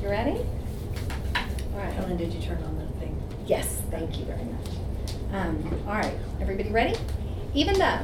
You ready? All right. Helen, did you turn on the thing? Yes, thank you very much. All right, everybody ready? Even though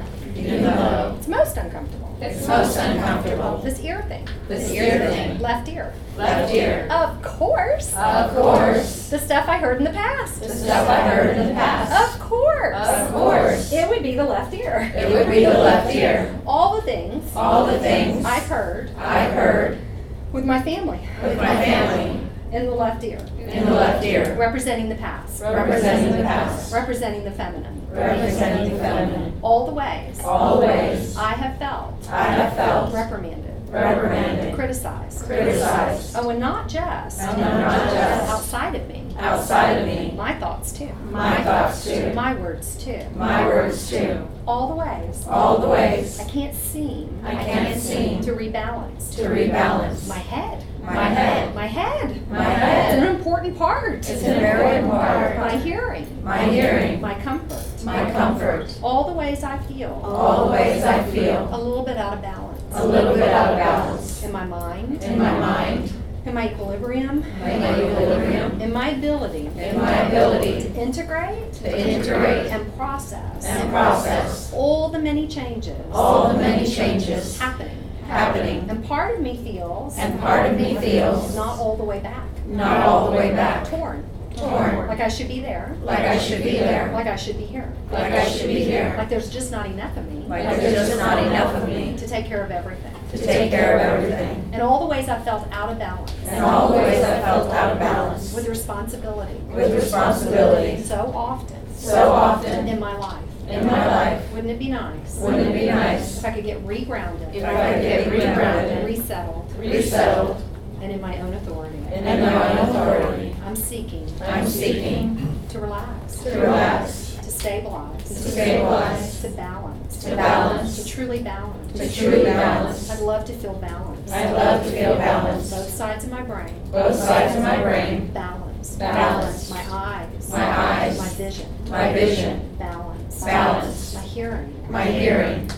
it's most uncomfortable. It's most uncomfortable. This ear thing. This ear thing. Left ear. Left ear. Of course. Of course. The stuff I heard in the past. The stuff I heard in the past. Of course. Of course. It would be the left ear. It would be the left ear. All the things. All the things I've heard. I've heard With my family. with my family In the left ear. in the left ear. Representing the past. Representing the past. Representing the feminine. Representing the feminine. All the ways. All the ways I have felt. I have felt. Reprimanded. Reprimanded. Criticized. Criticized. Oh, and not just. And not just. Outside of me. Outside of me. My thoughts too. My thoughts too. My words too. My words too. All the ways. All the ways I can't seem. I can't seem to rebalance. to rebalance. My head. My head. My head. My head. It's an important part. It's a very important part. My hearing. My hearing. My comfort. My comfort. All the ways I feel. All the ways I feel. A little bit out of balance. A little bit out of balance. In my mind. In my mind. In my equilibrium. In my equilibrium. In my ability. In my ability To integrate. to integrate And process. and process All the many changes. all the many changes Happening. happening. And part of me feels. And part of me feels Not all the way back. not all the way back. Torn. Torn. Like I should be there. Like I should be there. Like I should be here. Like I should be here. Like there's just not enough of me. Like there's just not enough of me To take care of everything. to take care of everything. And all the ways I felt out of balance. And all the ways I felt out of balance. With responsibility. With responsibility. So often. So often In my life. in my life. Wouldn't it be nice? Wouldn't it be nice If I could get regrounded. if I could get regrounded, Resettled. resettled, And in my own authority. and in my own authority? I'm seeking. I'm seeking To relax. to relax, To stabilize. to stabilize, To balance. to balance, To truly balance. to truly balance. I'd love to feel balanced. I'd love to feel balanced. Both sides of my brain. Both sides of my brain. Balance. Balance. My eyes. My eyes. My vision. My vision. Balance. Balance. My hearing. My hearing.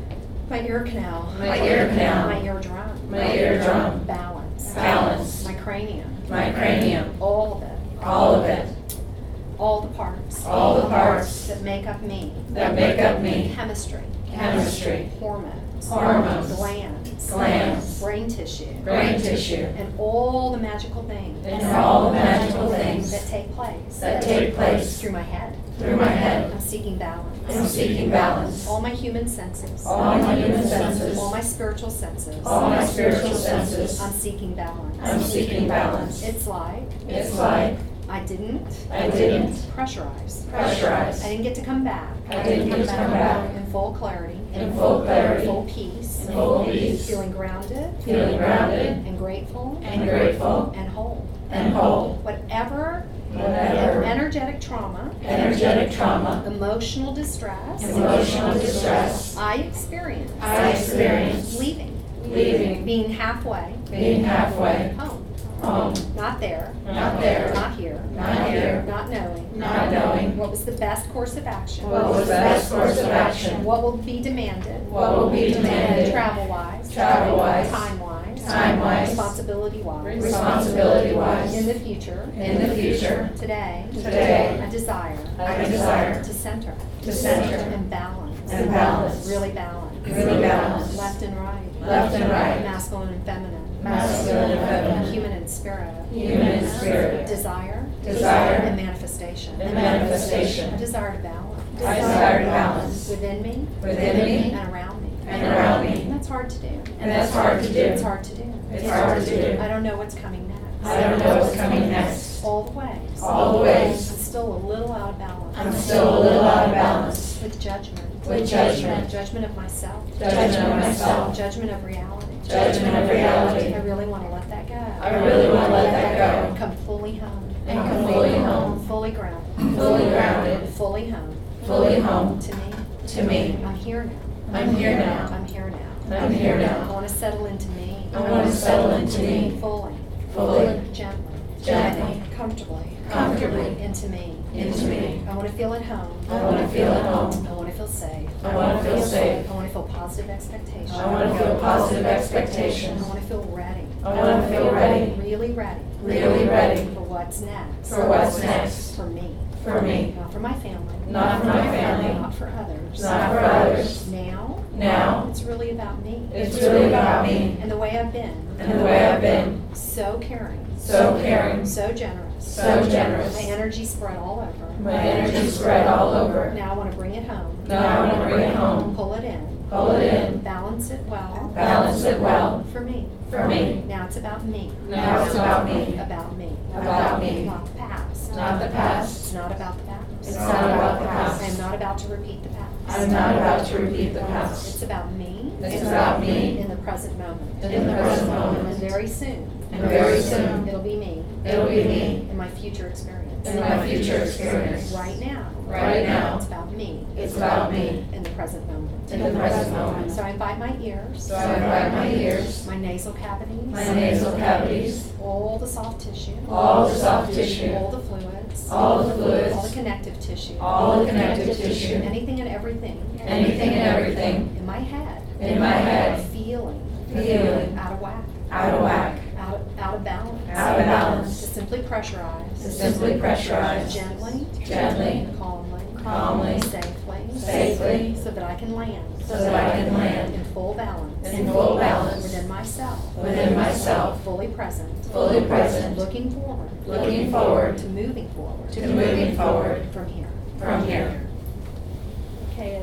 My ear canal. My ear canal. My eardrum. My eardrum. Balance. Balance. My cranium. My cranium. All of it. All of it. All the parts. All the parts That make up me. that make up me. Chemistry. Chemistry. Hormones. Hormones. Glands. Glands. Brain tissue. Brain tissue. And all the magical things. And all the magical things That take place. that take place Through my head. through my head. I'm seeking balance. I'm seeking balance. All my human senses. All my human senses. All my spiritual senses. All my spiritual senses. I'm seeking balance. I'm seeking balance. It's like It's like I didn't I didn't pressurize. I pressurize. didn't get to come back. I didn't get to come back in full clarity. in full clarity, Full peace. in full peace, Feeling grounded. feeling grounded And grateful. and grateful And whole. and whole. Whatever Whatever energetic trauma. energetic trauma, Emotional distress. emotional distress I experienced. I experienced Leaving. leaving, Being halfway. being halfway Home. home, Not there. not there, Not here. not here, Not knowing. not knowing What was the best course of action? what was the best course of And action, what will be demanded? what will be demanded Travel-wise. travel-wise, Time-wise. time-wise, Responsibility-wise. responsibility-wise, In the future. in the future. Today. Today. I desire. I desire To center. to center And balance. and balance, Really balance. really balance, Left and right. left and right, Masculine and feminine. masculine and feminine, Human and spirit. human and spirit, Desire. desire And manifestation. and manifestation. I desire to balance. I desire to balance Within me. within me And around me. and around me. And that's hard to do. And that's hard to do. It's hard to do. It's hard to do. I don't know what's coming next. I don't know what's coming next. All the ways. All the ways. I'm still a little out of balance. I'm still a little out of balance. With judgment. With judgment. Judgment of myself. Judgment of myself. Judgment of reality. Judgment of reality. I really want to let that go. I really want to let that go. And come fully home. And come fully home. Fully grounded. Fully grounded. Fully home. Fully home. To me. To me. I'm here now. I'm here now. I'm here now. I'm here I now. want to settle into me. I want to settle into me. Fully. Fully. Gently. Gently. Comfortably. Comfortably. Into me. Into me. I want to feel at home. I want to feel at home. I want to feel safe. I want to feel safe. I want to feel positive expectation. I want to feel positive expectation. I want to feel ready. I want to feel ready. Really ready. Really ready. For what's next. For what's next. For me. For me. Not for my family. Not for my family. Not for others. Not for others. Now. Now. It's really about me. It's really about me. And the way I've been. And the way I've been. So caring. So caring. So generous. So generous. My energy spread all over. My energy spread all over. Now I want to bring it home. Now I want to bring it home. Pull it in. Pull it in. Balance it well. Balance it well. For me. For me. Now it's about me. Now it's about me. About me. About me. Not the past. Not the past. It's not about the past. It's not about the past. I am not about to repeat the past. I'm not about to repeat the past. It's about me. It's about me. In the present moment. In the present moment. And very soon. And very soon. It'll be me. It'll be me. In my future experience. In my future experience. Right now. Right now. It's about me. It's about me. In the present moment. In the present moment. So I invite my ears. So I invite my ears. My nasal cavities. My nasal cavities. All the soft tissue. All the soft tissue. All the fluids. All the fluids. All the connective tissue. All the connective tissue. Anything and everything. Anything and everything. In my head. In my head. Feeling. Feeling. Out of whack. Out of whack. Out of balance. Out of balance. To simply pressurize. To simply pressurize. Gently. Gently. Calmly. Calmly. Safely. Safely. So that I can land. So that I can land. In full balance. In full balance. Within myself. Within myself. Fully present. Fully present. Looking forward. Looking forward. To moving forward. To moving forward. From here. From here.